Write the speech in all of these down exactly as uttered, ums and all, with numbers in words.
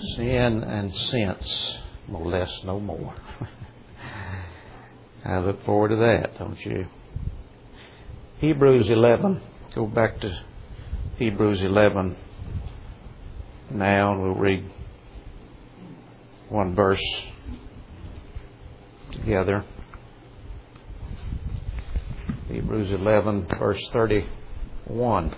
Sin and sense molest no more. I look forward to that, don't you? Hebrews eleven. Go back to Hebrews eleven now, and we'll read one verse together. Hebrews eleven, verse thirty-one.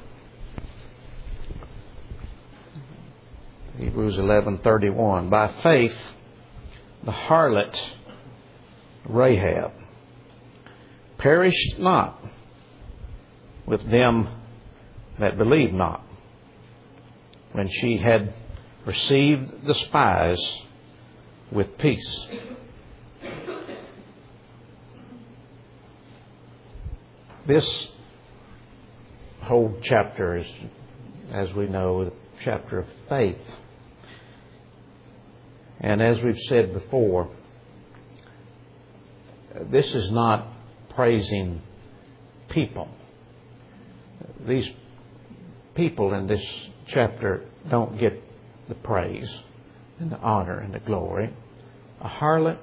Hebrews eleven thirty-one. By faith, the harlot Rahab perished not with them that believed not, when she had received the spies with peace. This whole chapter is, as we know, a chapter of faith. And as we've said before, this is not praising people. These people in this chapter don't get the praise and the honor and the glory. A harlot?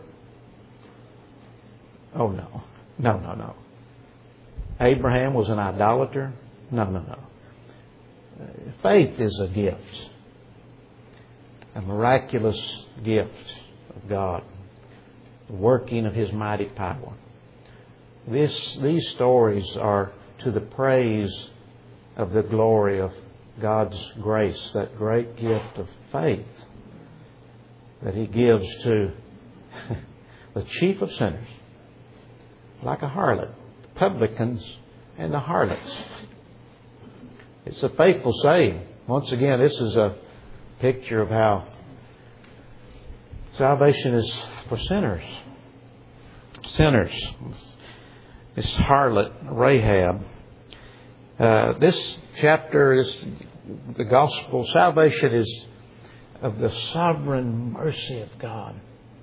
Oh no. No, no, no. Abraham was an idolater? No, no, no. Faith is a gift. A miraculous gift of God. The working of His mighty power. This, these stories are to the praise of the glory of God's grace, that great gift of faith that He gives to the chief of sinners, like a harlot, the publicans and the harlots. It's a faithful saying. Once again, this is a picture of how salvation is for sinners. Sinners. This harlot, Rahab. Uh, this chapter is the gospel. Salvation is of the sovereign mercy of God.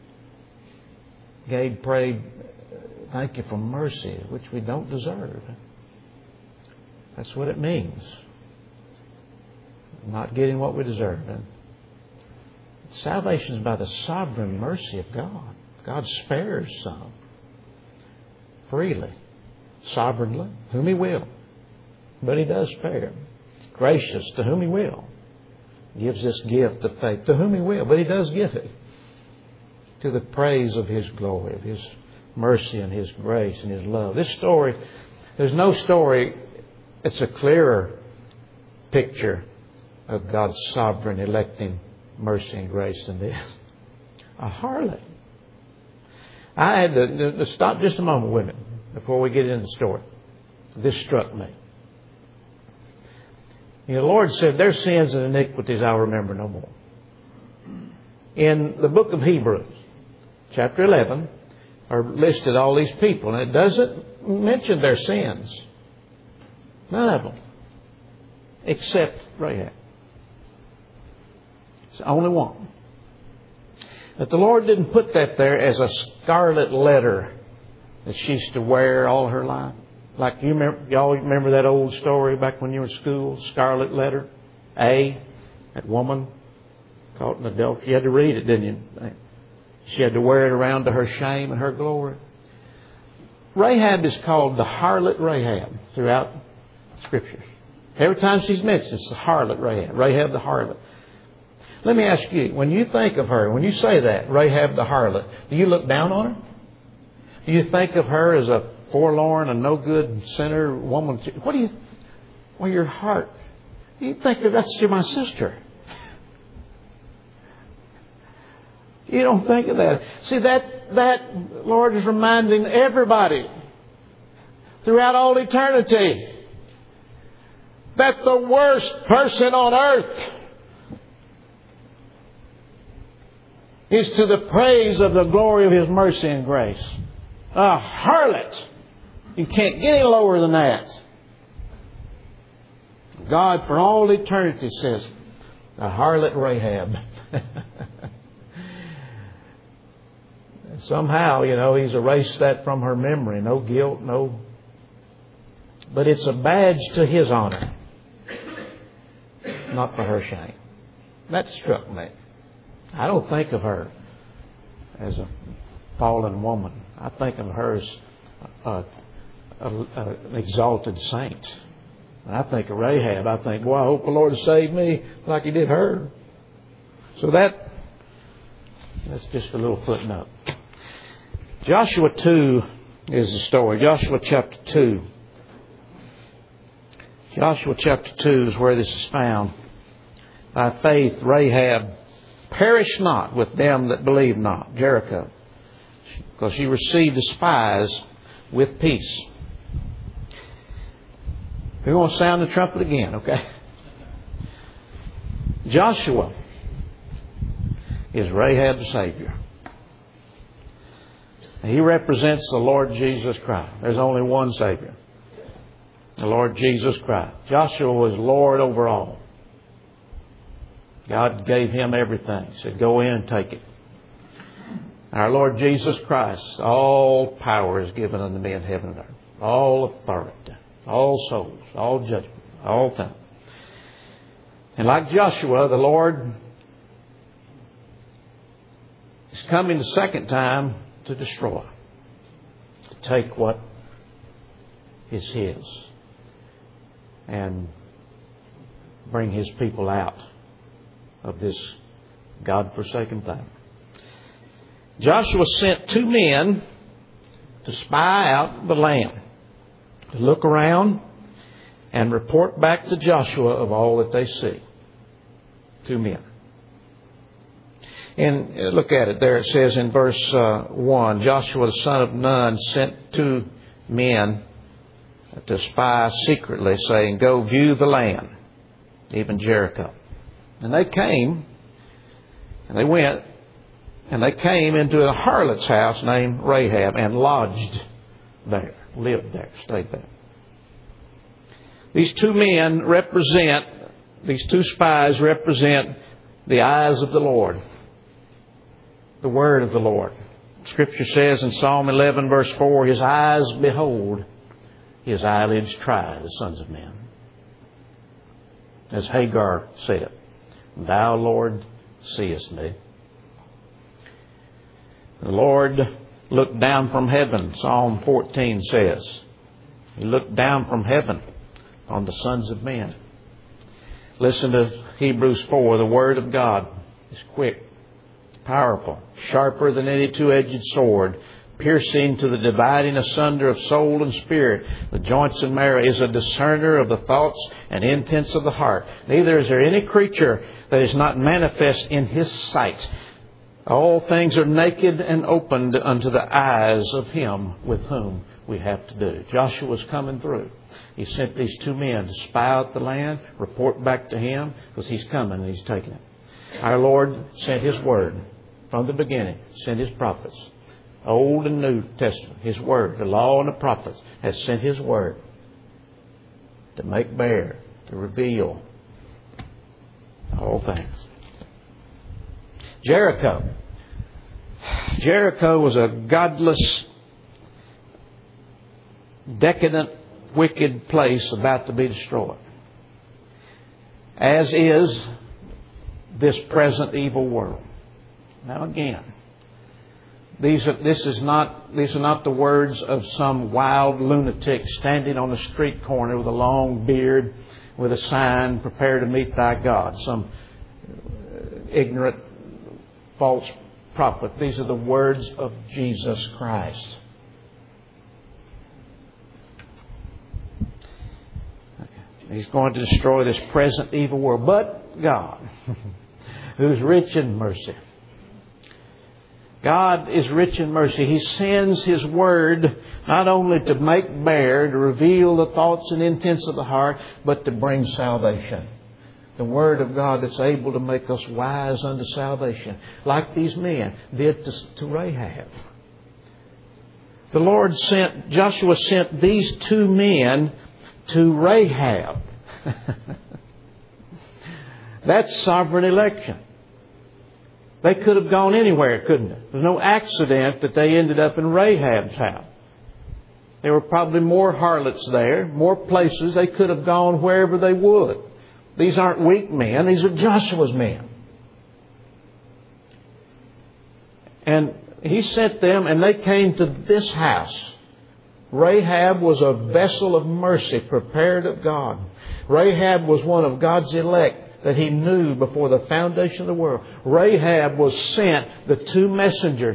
Gabe prayed, thank you for mercy, which we don't deserve. That's what it means. Not getting what we deserve. And salvation is by the sovereign mercy of God. God spares some freely, sovereignly, whom He will. But He does spare. Gracious to whom He will. Gives this gift of faith to whom He will. But He does give it. To the praise of His glory, of His mercy and His grace and His love. This story, there's no story, it's a clearer picture of God's sovereign electing mercy and grace than this. A harlot. I had to, to stop just a moment with it before we get into the story. This struck me. You know, the Lord said, their sins and iniquities I'll remember no more. In the book of Hebrews, chapter eleven, are listed all these people. And it doesn't mention their sins. None of them. Except Rahab. It's the only one. But the Lord didn't put that there as a scarlet letter that she used to wear all her life. Like you remember, y'all remember that old story back when you were in school? Scarlet letter. A, that woman caught in adultery. You had to read it, didn't you? She had to wear it around to her shame and her glory. Rahab is called the harlot Rahab throughout Scripture. Every time she's mentioned, it's the harlot Rahab. Rahab the harlot. Let me ask you, when you think of her, when you say that, Rahab the harlot, do you look down on her? Do you think of her as a forlorn and no good sinner woman? What do you, well, your heart, you think that that's my sister. You don't think of that. See, that, that, Lord is reminding everybody throughout all eternity that the worst person on earth is to the praise of the glory of His mercy and grace. A harlot. You can't get any lower than that. God, for all eternity, says, the harlot Rahab. Somehow, you know, He's erased that from her memory. No guilt, no... But it's a badge to His honor. Not for her shame. That struck me. I don't think of her as a fallen woman. I think of her as a, a, a, an exalted saint. When I think of Rahab, I think, boy, I hope the Lord will save me like He did her. So that, that's just a little footnote. Joshua two is the story. Joshua chapter two. Joshua chapter two is where this is found. By faith, Rahab perished not with them that believed not, Jericho, because she received the spies with peace. We're going to sound the trumpet again, okay? Joshua is Rahab the Savior. He represents the Lord Jesus Christ. There's only one Savior, the Lord Jesus Christ. Joshua was Lord over all. God gave him everything. He said, go in and take it. Our Lord Jesus Christ, all power is given unto me in heaven and earth. All authority, all souls, all judgment, all things. And like Joshua, the Lord is coming the second time to destroy, to take what is His and bring His people out of this God-forsaken thing. Joshua sent two men to spy out the land, to look around and report back to Joshua of all that they see. Two men. And look at it there. It says in verse uh, one, Joshua the son of Nun sent two men to spy secretly, saying, go view the land, even Jericho. And they came, and they went, and they came into a harlot's house named Rahab and lodged there, lived there, stayed there. These two men represent, these two spies represent the eyes of the Lord, the word of the Lord. Scripture says in Psalm eleven verse four, His eyes behold, His eyelids try the sons of men. As Hagar said, Thou, Lord, seest me. The Lord looked down from heaven, Psalm fourteen says. He looked down from heaven on the sons of men. Listen to Hebrews four. The Word of God is quick, powerful, sharper than any two-edged sword, piercing to the dividing asunder of soul and spirit, the joints and marrow, is a discerner of the thoughts and intents of the heart. Neither is there any creature that is not manifest in His sight. All things are naked and opened unto the eyes of Him with whom we have to do. Joshua's coming through. He sent these two men to spy out the land, report back to him, because He's coming and He's taking it. Our Lord sent His Word from the beginning, sent His prophets. Old and New Testament, His Word, the law and the prophets, has sent His Word to make bare, to reveal all things. Jericho. Jericho was a godless, decadent, wicked place about to be destroyed. As is this present evil world. Now again, These are, this is not, these are not the words of some wild lunatic standing on a street corner with a long beard with a sign, prepare to meet thy God. Some ignorant, false prophet. These are the words of Jesus Christ. Okay. He's going to destroy this present evil world. But God, who's rich in mercy, God is rich in mercy. He sends His Word not only to make bare, to reveal the thoughts and intents of the heart, but to bring salvation. The Word of God that's able to make us wise unto salvation, like these men did to, to Rahab. The Lord sent, Joshua sent these two men to Rahab. That's sovereign election. They could have gone anywhere, couldn't they? There's no accident that they ended up in Rahab's house. There were probably more harlots there, more places. They could have gone wherever they would. These aren't weak men. These are Joshua's men. And He sent them, and they came to this house. Rahab was a vessel of mercy prepared of God. Rahab was one of God's elect that He knew before the foundation of the world. Rahab was sent, the two messengers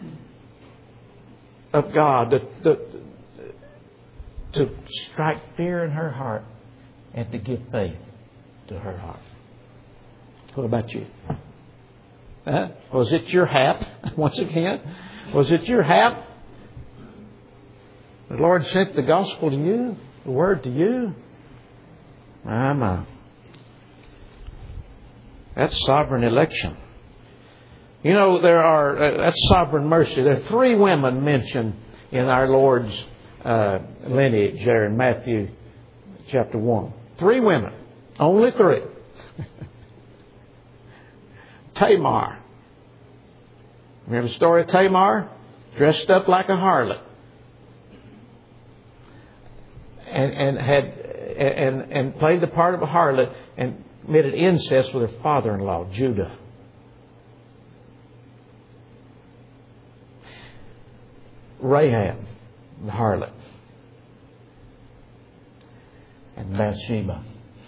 of God, to, to, to strike fear in her heart and to give faith to her heart. What about you? Huh? Was it your hap? Once again, was it your hap? The Lord sent the gospel to you, the word to you. My, my. That's sovereign election. You know, there are, uh, that's sovereign mercy. There are three women mentioned in our Lord's uh, lineage there in Matthew chapter one. Three women. Only three. Tamar. Remember the story of Tamar? Dressed up like a harlot. And, and had and, and played the part of a harlot and committed incest with her father-in-law, Judah. Rahab, the harlot. And Bathsheba.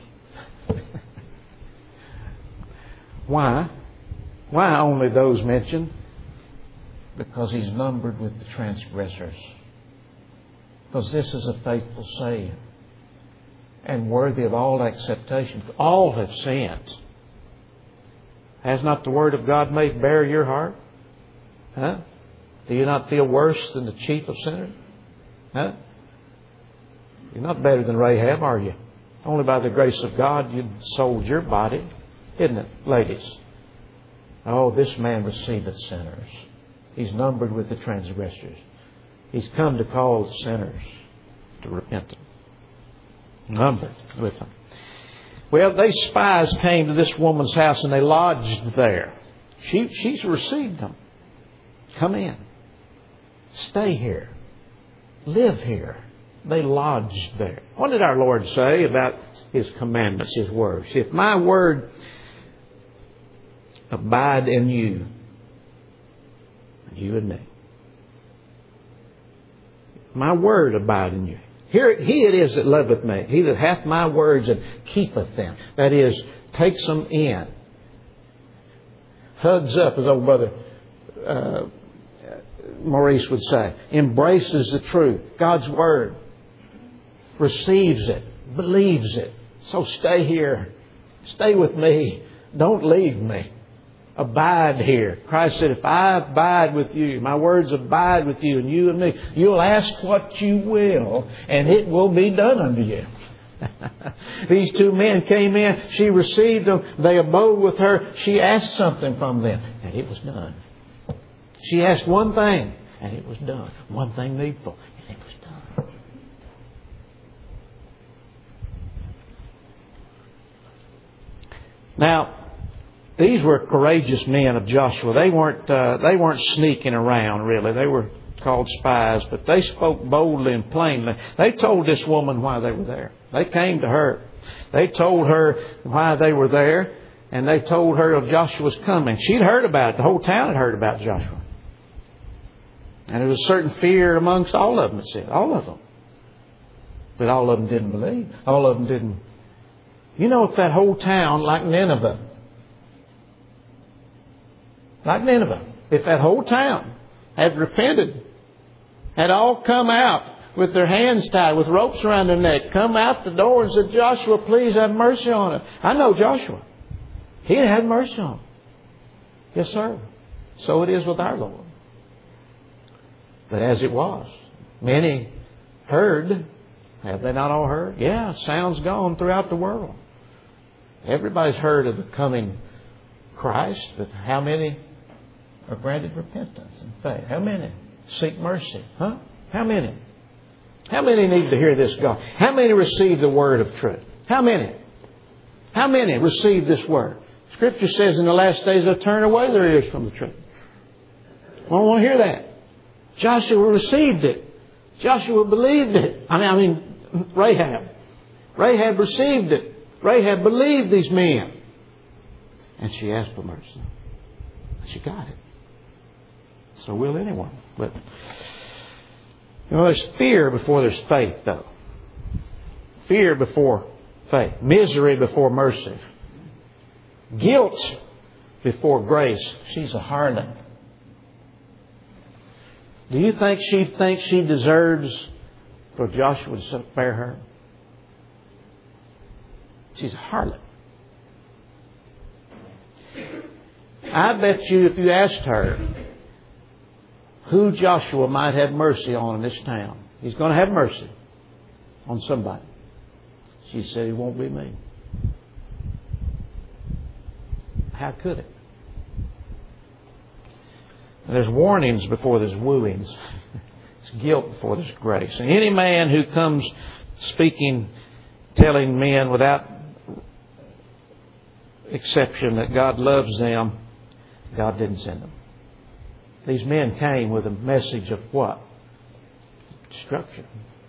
Why? Why only those mentioned? Because He's numbered with the transgressors. Because this is a faithful saying and worthy of all acceptation. All have sinned. Has not the Word of God made bare your heart? Huh? Do you not feel worse than the chief of sinners? Huh? You're not better than Rahab, are you? Only by the grace of God you sold your body, isn't it, ladies? Oh, this man receiveth sinners. He's numbered with the transgressors. He's come to call sinners to repentance. Numbered with them. Well, these spies came to this woman's house and they lodged there. She, she's received them. Come in. Stay here. Live here. They lodged there. What did our Lord say about His commandments, His words? If my word abide in you, you and me. My word abide in you. Here, he it is that loveth me. He that hath my words and keepeth them. That is, takes them in. Hugs up, as old brother uh, Maurice would say. Embraces the truth. God's word. Receives it. Believes it. So stay here. Stay with me. Don't leave me. Abide here. Christ said, if I abide with you, my words abide with you and you and me, you'll ask what you will and it will be done unto you. These two men came in. She received them. They abode with her. She asked something from them and it was done. She asked one thing and it was done. One thing needful and it was done. Now, these were courageous men of Joshua. They weren't uh, they weren't sneaking around, really. They were called spies, but they spoke boldly and plainly. They told this woman why they were there. They came to her. They told her why they were there, and they told her of Joshua's coming. She'd heard about it. The whole town had heard about Joshua. And there was a certain fear amongst all of them, it said. All of them. But all of them didn't believe. All of them didn't. You know, if that whole town, like Nineveh, Like Nineveh, if that whole town had repented, had all come out with their hands tied, with ropes around their neck, come out the door and said, Joshua, please have mercy on us. I know Joshua. He had mercy on them. Yes, sir. So it is with our Lord. But as it was, many heard. Have they not all heard? Yeah, sound's gone throughout the world. Everybody's heard of the coming Christ, but how many are granted repentance and faith? How many seek mercy? Huh? How many? How many need to hear this God? How many receive the word of truth? How many? How many receive this word? Scripture says in the last days they'll turn away their ears from the truth. I don't want to hear that. Joshua received it. Joshua believed it. I mean, I mean Rahab. Rahab received it. Rahab believed these men. And she asked for mercy. She got it. So will anyone. But you know, there's fear before there's faith, though. Fear before faith. Misery before mercy. Guilt before grace. She's a harlot. Do you think she thinks she deserves for Joshua to spare her? She's a harlot. I bet you if you asked her who Joshua might have mercy on in this town, he's going to have mercy on somebody. She said, it won't be me. How could it? There's warnings before there's wooings. It's guilt before there's grace. And any man who comes speaking, telling men without exception that God loves them, God didn't send them. These men came with a message of what? Destruction.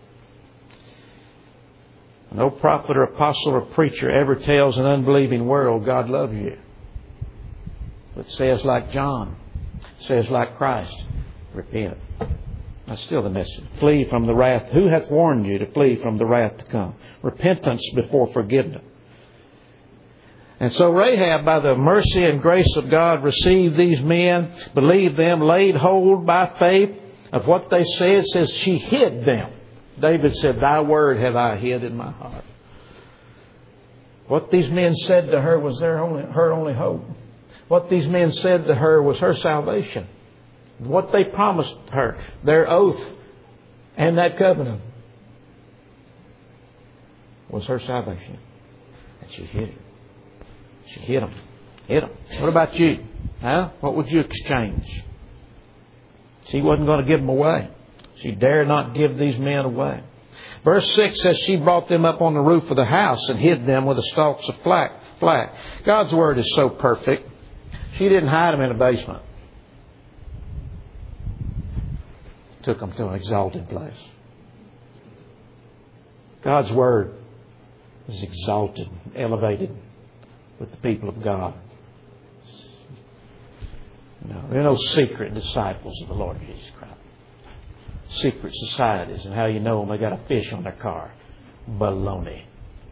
No prophet or apostle or preacher ever tells an unbelieving world God loves you. But says like John, says like Christ, repent. That's still the message. Flee from the wrath. Who hath warned you to flee from the wrath to come? Repentance before forgiveness. And so Rahab, by the mercy and grace of God, received these men, believed them, laid hold by faith of what they said. It says she hid them. David said, thy word have I hid in my heart. What these men said to her was their only, her only hope. What these men said to her was her salvation. What they promised her, their oath and that covenant, was her salvation. And she hid it. She hid them. Hid them. What about you? Huh? What would you exchange? She wasn't going to give them away. She dared not give these men away. Verse six says she brought them up on the roof of the house and hid them with the stalks of flax. flax. God's word is so perfect. She didn't hide them in a basement. Took them to an exalted place. God's word is exalted, elevated with the people of God. No, there are no secret disciples of the Lord Jesus Christ. Secret societies, and how you know them, they got a fish on their car. Baloney.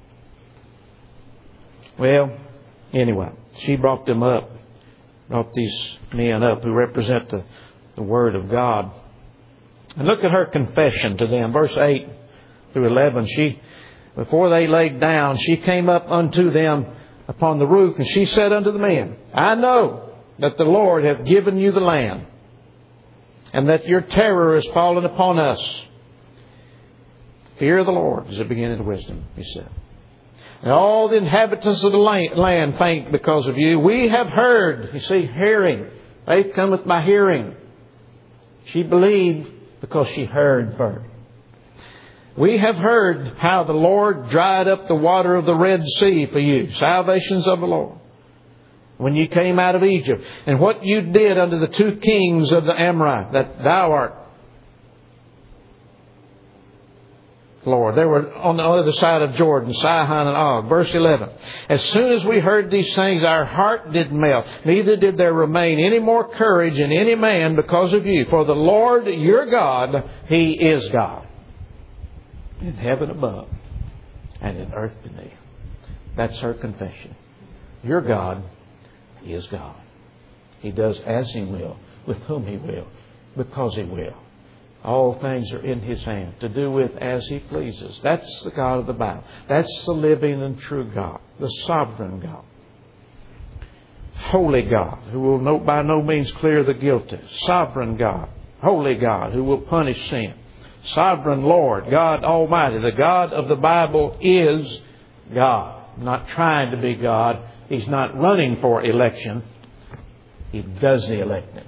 Well, anyway, she brought them up, brought these men up who represent the, the Word of God. And look at her confession to them. Verse eight through eleven. She, before they laid down, she came up unto them upon the roof, and she said unto the men, I know that the Lord hath given you the land, and that your terror is fallen upon us. Fear of the Lord is the beginning of wisdom, he said. And all the inhabitants of the land faint because of you. We have heard. You see, hearing. Faith cometh by hearing. She believed because she heard first. We have heard how the Lord dried up the water of the Red Sea for you. Salvations of the Lord. When you came out of Egypt. And what you did unto the two kings of the Amorite, that thou art Lord. They were on the other side of Jordan, Sihon and Og. Verse eleven. As soon as we heard these things, our heart did melt. Neither did there remain any more courage in any man because of you. For the Lord your God, He is God. In heaven above and in earth beneath. That's her confession. Your God is God. He does as He will, with whom He will, because He will. All things are in His hand, to do with as He pleases. That's the God of the Bible. That's the living and true God, the sovereign God. Holy God, who will no, by no means clear the guilty. Sovereign God, holy God, who will punish sin. Sovereign Lord, God Almighty. The God of the Bible is God. Not trying to be God. He's not running for election. He does the electing.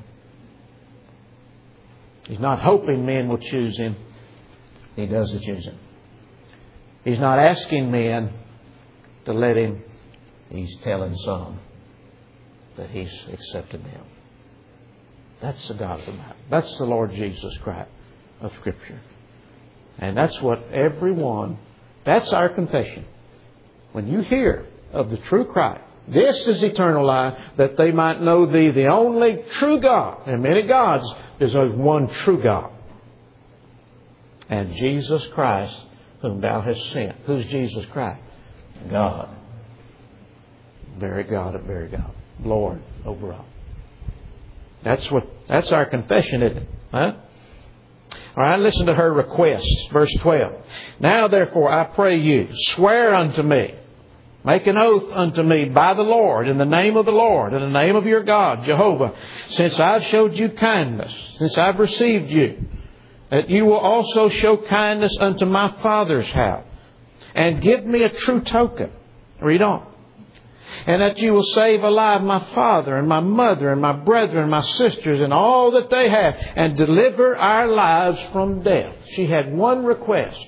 He's not hoping men will choose Him. He does the choosing. He's not asking men to let Him. He's telling some that He's accepted them. That's the God of the Bible. That's the Lord Jesus Christ of Scripture. And that's what everyone, that's our confession. When you hear of the true Christ, This is eternal life, that they might know Thee, the only true God. And many gods, there's only one true God. And Jesus Christ, whom Thou hast sent. Who's Jesus Christ? God. Very God of very God. Lord over all. That's what, that's our confession, isn't it? Huh? All right, listen to her request. Verse twelve. Now therefore I pray you, swear unto me, make an oath unto me by the Lord, in the name of the Lord, in the name of your God, Jehovah, since I've showed you kindness, since I've received you, that you will also show kindness unto my father's house, and give me a true token. Read on. And that you will save alive my father and my mother and my brethren and my sisters and all that they have, and deliver our lives from death. She had one request.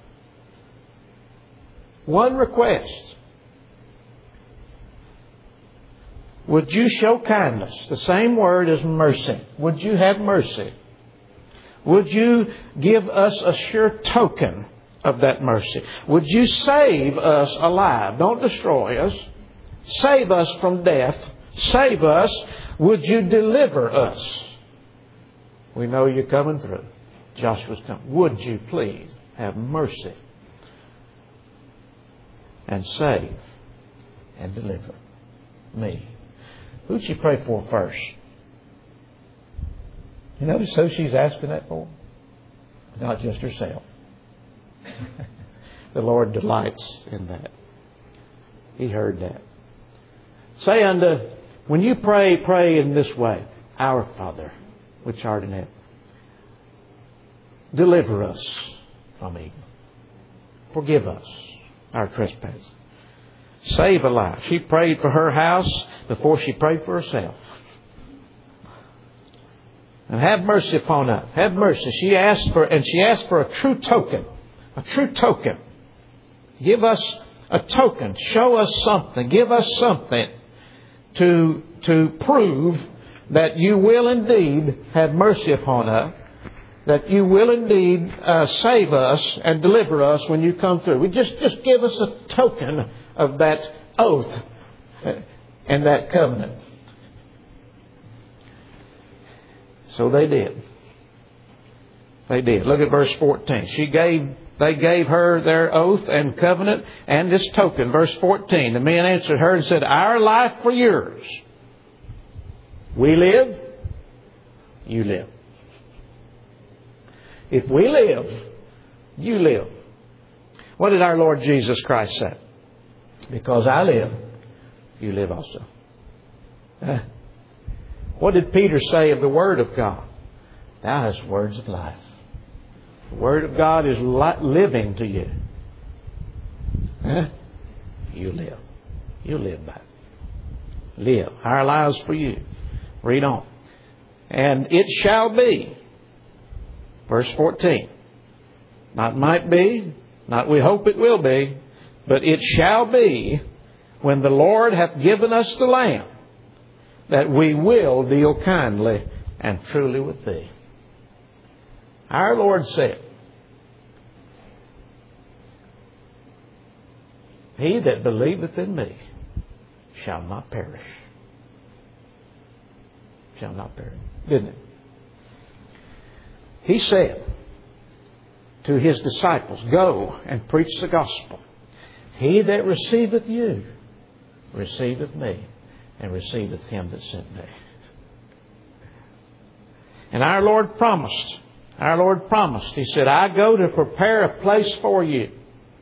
One request. Would you show kindness? The same word as mercy. Would you have mercy? Would you give us a sure token of that mercy? Would you save us alive? Don't destroy us. Save us from death. Save us. Would you deliver us? We know you're coming through. Joshua's coming. Would you please have mercy and save and deliver me? Who'd she pray for first? You notice who she's asking that for? Not just herself. The Lord delights in that. He heard that. Say unto, when you pray, pray in this way. Our Father, which art in heaven, deliver us from evil. Forgive us our trespasses. Save alive. She prayed for her house before she prayed for herself. And have mercy upon us. Have mercy. She asked for, and she asked for a true token. A true token. Give us a token. Show us something. Give us something to, to prove that you will indeed have mercy upon us. That you will indeed uh, save us and deliver us when you come through. We just, just give us a token of that oath and that covenant. So they did. They did. Look at verse fourteen. She gave, they gave her their oath and covenant and this token. Verse fourteen. The men answered her and said, our life for yours. We live, you live. If we live, you live. What did our Lord Jesus Christ say? Because I live, you live also. Huh? What did Peter say of the Word of God? Thou hast words of life. The Word of God is li- living to you. Huh? You live. You live by it. Live. Our lives for you. Read on. And it shall be. Verse fourteen. Not might be, not we hope it will be, but it shall be when the Lord hath given us the land, that we will deal kindly and truly with thee. Our Lord said, he that believeth in me shall not perish. Shall not perish. Didn't it? He said to His disciples, go and preach the gospel. He that receiveth you receiveth me, and receiveth Him that sent me. And our Lord promised, our Lord promised, He said, I go to prepare a place for you.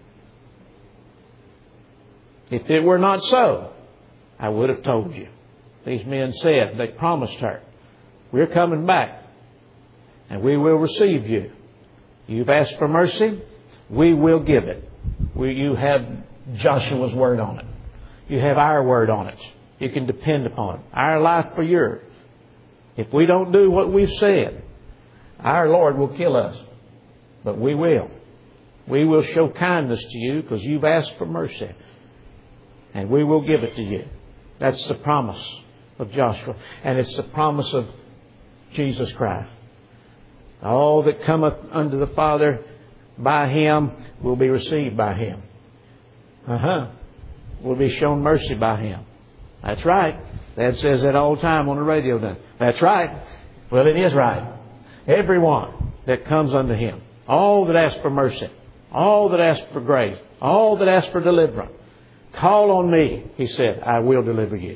If it were not so, I would have told you. These men said, they promised her, we're coming back. And we will receive you. You've asked for mercy. We will give it. We, you have Joshua's word on it. You have our word on it. You can depend upon it. Our life for yours. If we don't do what we've said, our Lord will kill us. But we will. We will show kindness to you because you've asked for mercy. And we will give it to you. That's the promise of Joshua. And it's the promise of Jesus Christ. All that cometh unto the Father by Him will be received by Him. Uh-huh. Will be shown mercy by Him. That's right. Dad says that all the time on the radio. Then. That's right. Well, it is right. Everyone that comes unto Him, all that ask for mercy, all that ask for grace, all that ask for deliverance, call on me, He said, I will deliver you.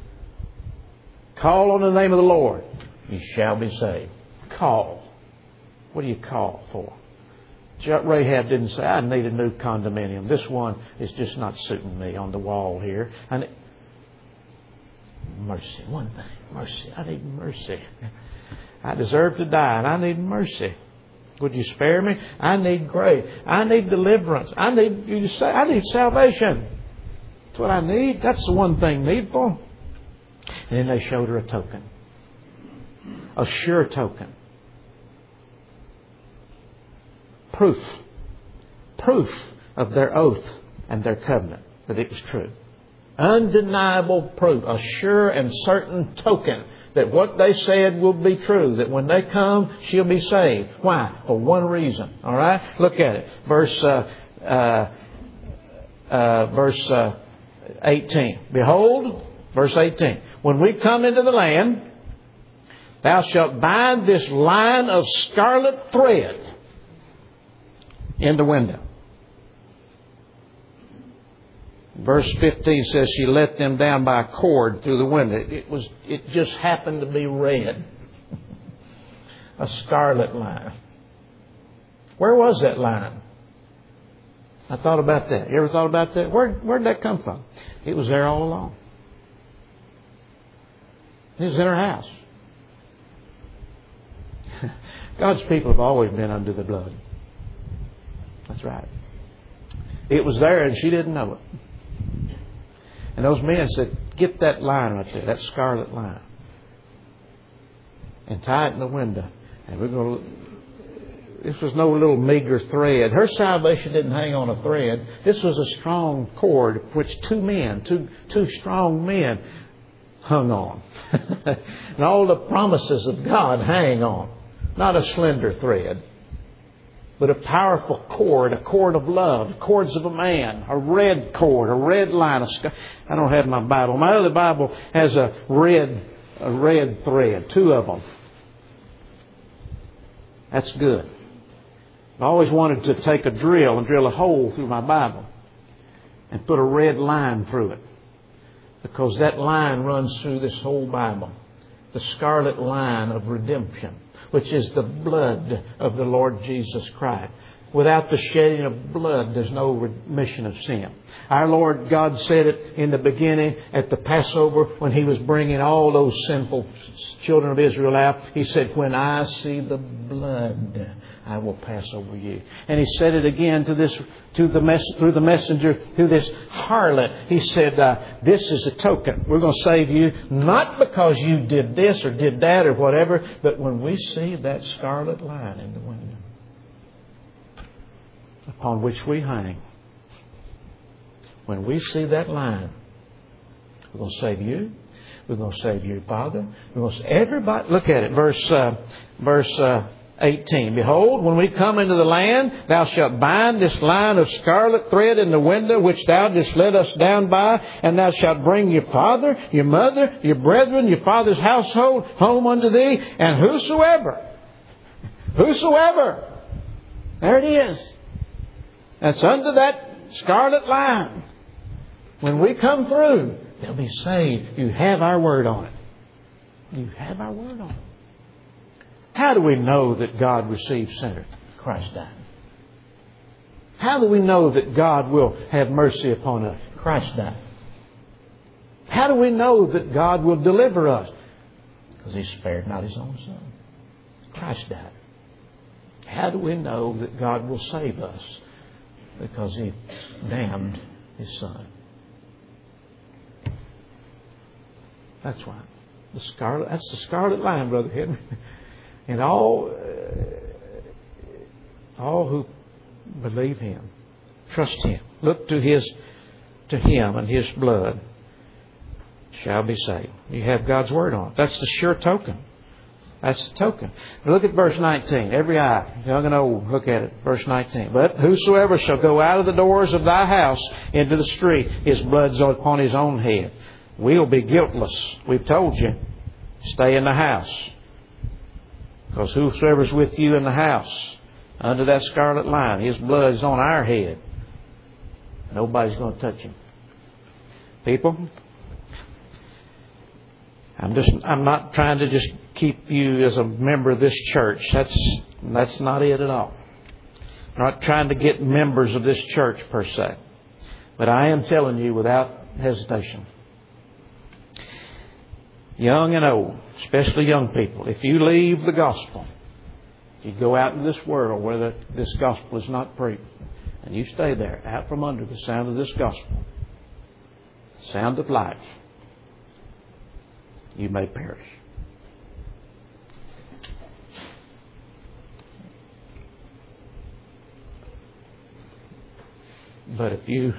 Call on the name of the Lord, you shall be saved. Call. What do you call for? Rahab didn't say, I need a new condominium. This one is just not suiting me on the wall here. And mercy, one thing, mercy. I need mercy. I deserve to die, and I need mercy. Would you spare me? I need grace. I need deliverance. I need you to say, I need salvation. That's what I need. That's the one thing needful. And then they showed her a token, a sure token. Proof. Proof of their oath and their covenant that it was true. Undeniable proof. A sure and certain token that what they said will be true. That when they come, she'll be saved. Why? For one reason. All right? Look at it. Verse uh, uh, uh, verse uh, eighteen. Behold, verse eighteen. When we come into the land, thou shalt bind this line of scarlet thread in the window. Verse fifteen says she let them down by a cord through the window. It was. It just happened to be red. A scarlet line. Where was that line? I thought about that. You ever thought about that? Where Where'd that come from? It was there all along. It was in her house. God's people have always been under the blood. That's right. It was there and she didn't know it. And those men said, get that line right there, that scarlet line, and tie it in the window. And we're going to, this was no little meager thread. Her salvation didn't hang on a thread. This was a strong cord which two men, two, two strong men hung on. And all the promises of God hang on. Not a slender thread, but a powerful cord, a cord of love, cords of a man, a red cord, a red line. Of sky. I don't have my Bible. My other Bible has a red, a red thread, two of them. That's good. I always wanted to take a drill and drill a hole through my Bible and put a red line through it, because that line runs through this whole Bible. The scarlet line of redemption, which is the blood of the Lord Jesus Christ. Without the shedding of blood, there's no remission of sin. Our Lord God said it in the beginning at the Passover when He was bringing all those sinful children of Israel out. He said, when I see the blood, I will pass over you. And He said it again to this, to the mess, through the messenger, through this harlot. He said, uh, this is a token. We're going to save you, not because you did this or did that or whatever, but when we see that scarlet line in the window upon which we hang, when we see that line, we're going to save you. We're going to save your father. We're going to save everybody. Look at it, verse uh, verse uh, eighteen. Behold, when we come into the land, thou shalt bind this line of scarlet thread in the window which thou didst let us down by, and thou shalt bring your father, your mother, your brethren, your father's household home unto thee, and whosoever, whosoever, there it is. That's under that scarlet line. When we come through, they'll be saved. You have our word on it. You have our word on it. How do we know that God receives sinners? Christ died. How do we know that God will have mercy upon us? Christ died. How do we know that God will deliver us? Because He spared not His own Son. Christ died. How do we know that God will save us? Because He damned His Son. That's right. The scarlet, that's the scarlet line, Brother Henry. And all, uh, all who believe Him, trust Him, look to His, to Him and His blood, shall be saved. You have God's word on it. That's the sure token. That's the token. Look at verse nineteen. Every eye, young and old, look at it. Verse nineteen. But whosoever shall go out of the doors of thy house into the street, his blood's upon his own head. we'll be guiltless. We've told you, stay in the house. Because whosoever's with you in the house, under that scarlet line, his blood is on our head. Nobody's going to touch him. People, I'm just I'm not trying to just keep you as a member of this church. That's that's not it at all. I'm not trying to get members of this church per se. But I am telling you without hesitation, young and old, especially young people, if you leave the gospel, if you go out in this world where the, this gospel is not preached, and you stay there, out from under the sound of this gospel, sound of life, you may perish. But if you,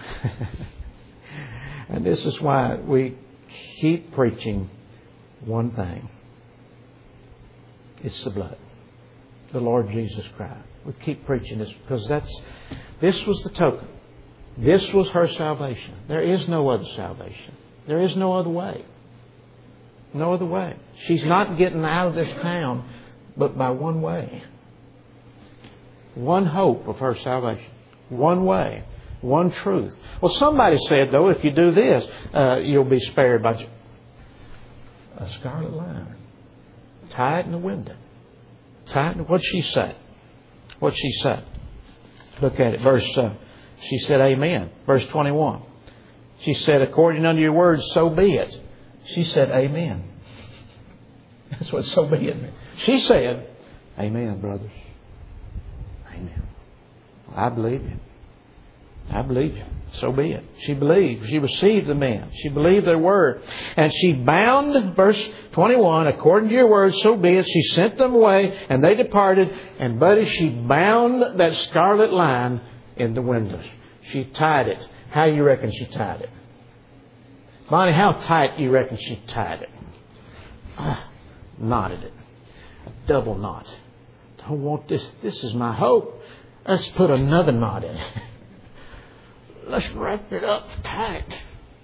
and this is why we keep preaching one thing. It's the blood. The Lord Jesus Christ. We keep preaching this because that's, this was the token. This was her salvation. There is no other salvation. There is no other way. No other way. She's not getting out of this town but by one way. One hope of her salvation. One way. One truth. Well, somebody said, though, if you do this, uh, you'll be spared by a scarlet line. Tie it in the window. Tie it in, what'd she say? What'd she say? Look at it. Verse, uh, she said, amen. Verse twenty-one. She said, according unto your words, so be it. She said, amen. That's what so be it meant. She said, amen, brothers. Amen. I believe you. I believe you. So be it. She believed. She received the man. She believed their word. And she bound, verse twenty-one, according to your word, so be it. She sent them away and they departed. And buddy, she bound that scarlet line in the windows. She tied it. How you reckon she tied it? Bonnie, how tight you reckon she tied it? Ah, knotted it. A double knot. Don't want this. This is my hope. Let's put another knot in it. Let's wrap it up tight.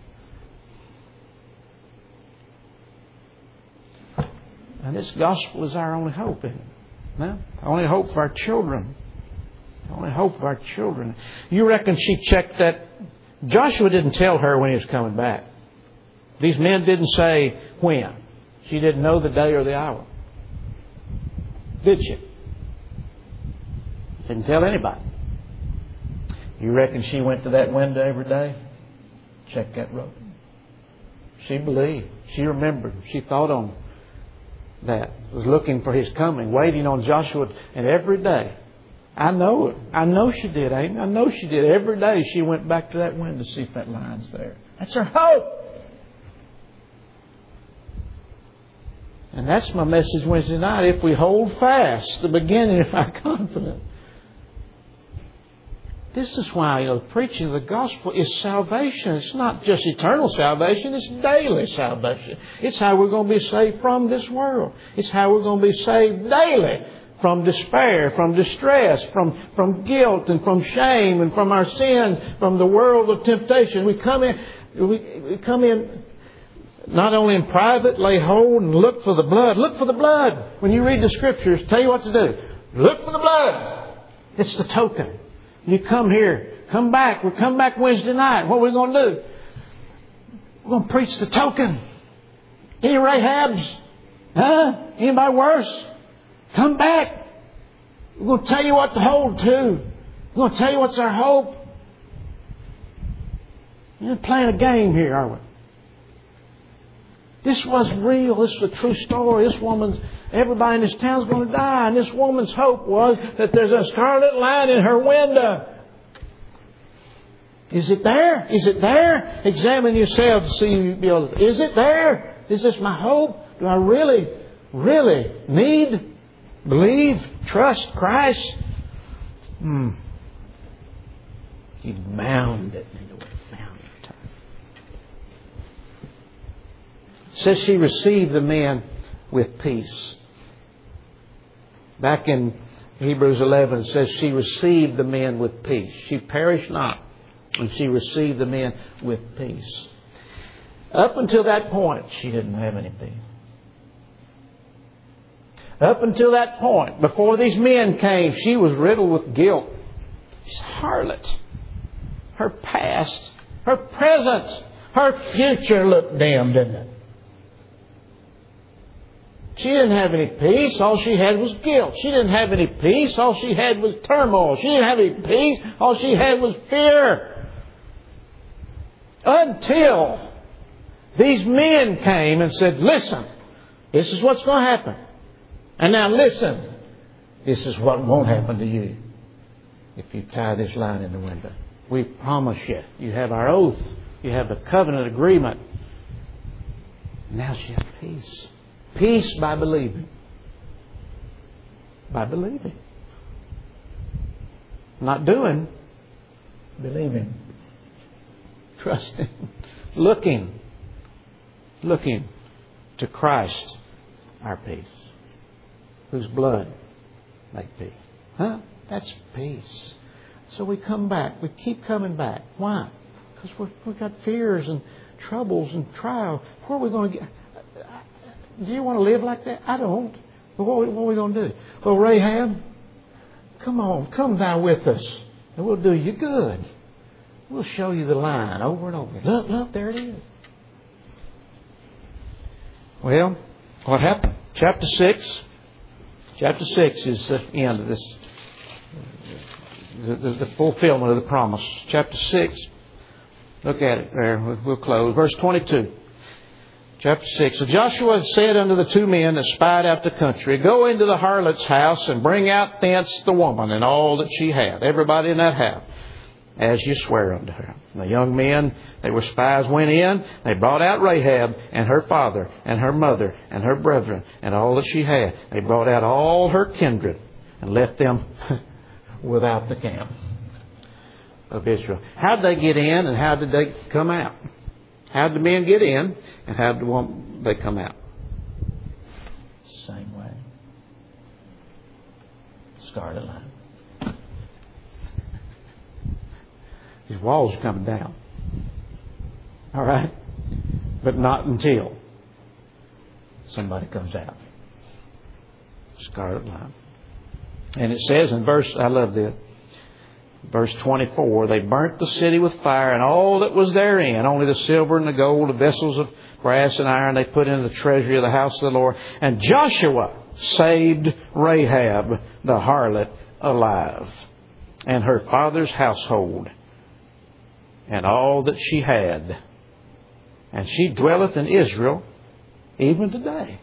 And this gospel is our only hope, isn't it? No? Only hope for our children. Only hope for our children. You reckon she checked that? Joshua didn't tell her when he was coming back. These men didn't say when. She didn't know the day or the hour. Did she? Didn't tell anybody. You reckon she went to that window every day? Check that rope. She believed. She remembered. She thought on that. Was looking for his coming. Waiting on Joshua. And every day. I know it. I know she did. I know she did. Every day she went back to that window to see if that line's there. That's her hope. And that's my message Wednesday night. If we hold fast the beginning of our confidence. This is why, you know, preaching of the gospel is salvation. It's not just eternal salvation. It's daily salvation. It's how we're going to be saved from this world. It's how we're going to be saved daily from despair, from distress, from, from guilt and from shame and from our sins, from the world of temptation. We come in, we, we come in not only in private, lay hold and look for the blood. Look for the blood. When you read the scriptures, tell you what to do. Look for the blood. It's the token. You come here. Come back. We'll come back Wednesday night. What are we going to do? We're going to preach the token. Any Rahabs? Huh? Anybody worse? Come back. We're going to tell you what to hold to. We're going to tell you what's our hope. We're not playing a game here, are we? This was real. This is a true story. This woman's, everybody in this town is going to die. And this woman's hope was that there's a scarlet line in her window. Is it there? Is it there? Examine yourself to see, is it there? Is this my hope? Do I really, really need, believe, trust Christ? Hmm. He bound it into it. It says she received the men with peace. Back in Hebrews eleven, it says she received the men with peace. She perished not, and she received the men with peace. Up until that point, she didn't have any peace. Up until that point, before these men came, she was riddled with guilt. She's a harlot. Her past, her present, her future looked dim, didn't it? She didn't have any peace. All she had was guilt. She didn't have any peace. All she had was turmoil. She didn't have any peace. All she had was fear. Until these men came and said, listen, this is what's going to happen. And now listen, this is what won't happen to you if you tie this line in the window. We promise you. You have our oath. You have the covenant agreement. Now she has peace. Peace by believing. By believing. Not doing. Believing. Trusting. Looking. Looking to Christ, our peace. Whose blood make peace. Huh? That's peace. So we come back. We keep coming back. Why? Because we've got fears and troubles and trials. Where are we going to get? Do you want to live like that? I don't. But what, what are we going to do? Well, Rahab, come on. Come thou with us. And we'll do you good. We'll show you the line over and over. Look, look, there it is. Well, what happened? Chapter six. Chapter six is the end of this, the, the, the fulfillment of the promise. Chapter six, look at it there. We'll, we'll close. Verse twenty-two. Chapter six. So Joshua said unto the two men that spied out the country, go into the harlot's house and bring out thence the woman and all that she had. Everybody in that house, as you swear unto her. And the young men, they were spies, went in. They brought out Rahab and her father and her mother and her brethren and all that she had. They brought out all her kindred and left them without the camp of Israel. How did they get in and how did they come out? How did the men get in and how did the woman, they come out? Same way. Scarlet line. These walls are coming down. All right? But not until somebody comes out. Scarlet line. And it says in verse, I love this, verse twenty-four, they burnt the city with fire and all that was therein, only the silver and the gold, the vessels of brass and iron, they put in the treasury of the house of the Lord. And Joshua saved Rahab, the harlot, alive, and her father's household, and all that she had. And she dwelleth in Israel even today,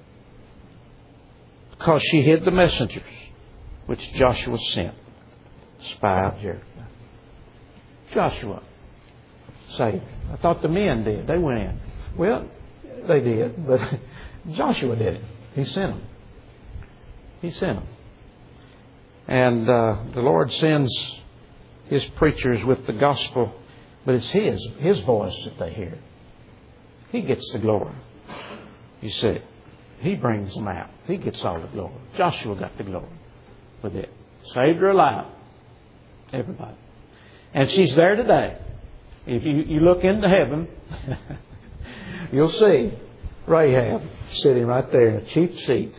because she hid the messengers which Joshua sent. Spy out Jericho. Joshua saved. I thought the men did. They went in. Well, they did, but Joshua did it. He sent them. He sent them. And uh, the Lord sends His preachers with the gospel, but it's His, His voice that they hear. He gets the glory. You see, He brings them out. He gets all the glory. Joshua got the glory with it. Saved her alive. Everybody. And she's there today. If you, you look into heaven, you'll see Rahab sitting right there in a chief seat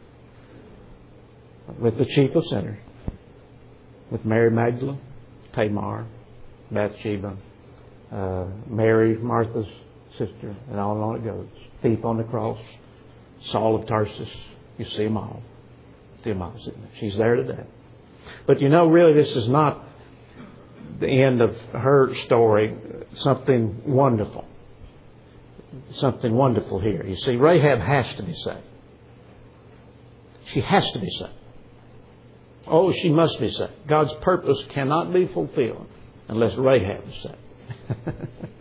with the chief of sinners, with Mary Magdalene, Tamar, Bathsheba, uh, Mary, Martha's sister, and on and on it goes. Thief on the cross, Saul of Tarsus. You see them all. See them all sitting there. She's there today. But you know, really, this is not the end of her story. Something wonderful. Something wonderful here. You see, Rahab has to be saved. She has to be saved. Oh, she must be saved. God's purpose cannot be fulfilled unless Rahab is saved.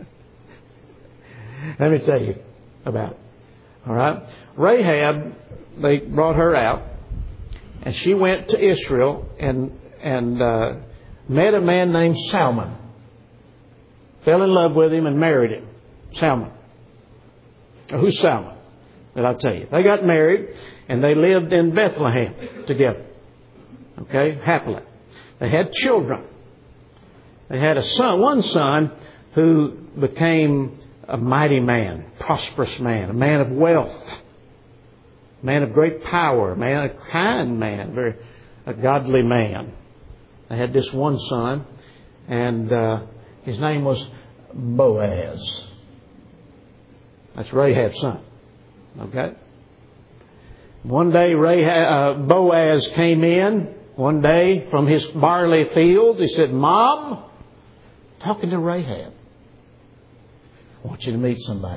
Let me tell you about it. All right? Rahab, they brought her out. And she went to Israel and and uh, met a man named Salmon. Fell in love with him and married him. Salmon. Now, who's Salmon? Well, I'll tell you. They got married and they lived in Bethlehem together. Okay? Happily. They had children. They had a son, one son who became a mighty man, prosperous man, a man of wealth, a man of great power, a man, a kind man, very a godly man. They had this one son, and uh, his name was Boaz. That's Rahab's son. Okay? One day Rahab, uh, Boaz came in one day from his barley field. He said, Mom, talking to Rahab, I want you to meet somebody.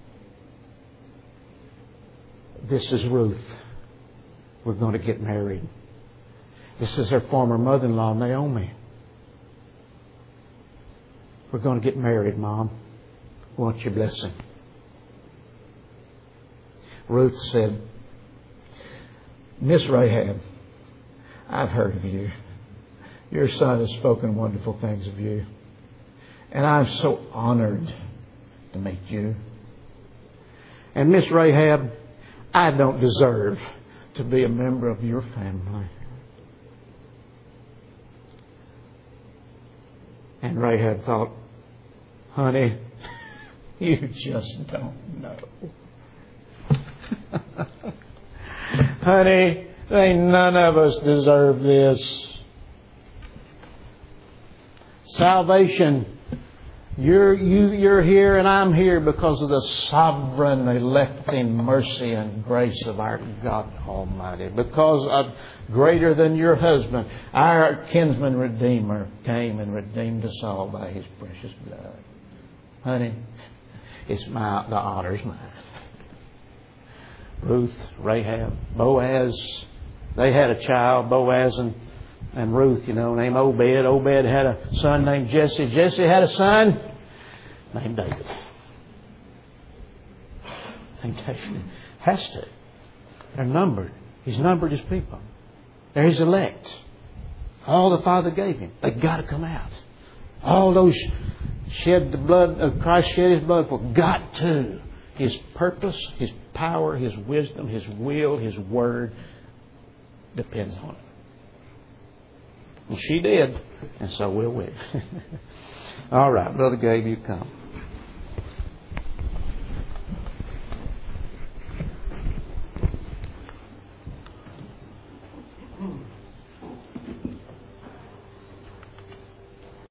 This is Ruth. We're going to get married. This is her former mother-in-law, Naomi. We're going to get married, Mom. We want your blessing. Ruth said, Miss Rahab, I've heard of you. Your son has spoken wonderful things of you. And I'm so honored to meet you. And Miss Rahab, I don't deserve to be a member of your family. And Rahab thought, honey, you just don't know. Honey, ain't none of us deserve this. Salvation, you're, you, you're here and I'm here because of the sovereign electing mercy and grace of our God Almighty. Because of greater than your husband, our kinsman Redeemer came and redeemed us all by His precious blood. Honey, it's my, the honor's mine. Ruth, Rahab, Boaz, they had a child, Boaz and, and Ruth, you know, named Obed. Obed had a son named Jesse. Jesse had a son named David. I think that has to. They're numbered. He's numbered His people. They're His elect. All the Father gave Him. They've got to come out. All those shed the blood of Christ, shed His blood for, got to. His purpose, His power, His wisdom, His will, His word depends on it. And she did, and so will we. All right, Brother Gabe, you come.